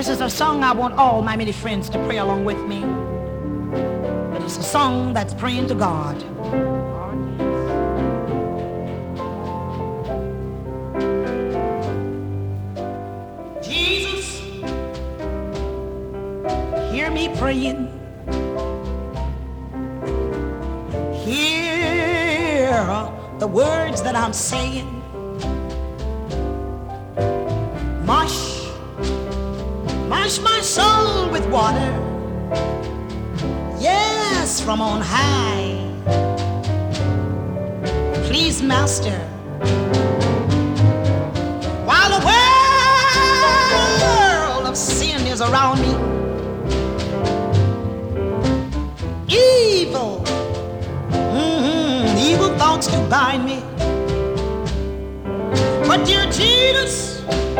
This is a song I want all my many friends to pray along with me. But it's a song that's praying to God. Jesus, hear me praying. Hear the words that I'm saying. Wash my soul with water, yes, from on high. Please, Master, while the world of sin is around me, evil thoughts do bind me. But dear Jesus,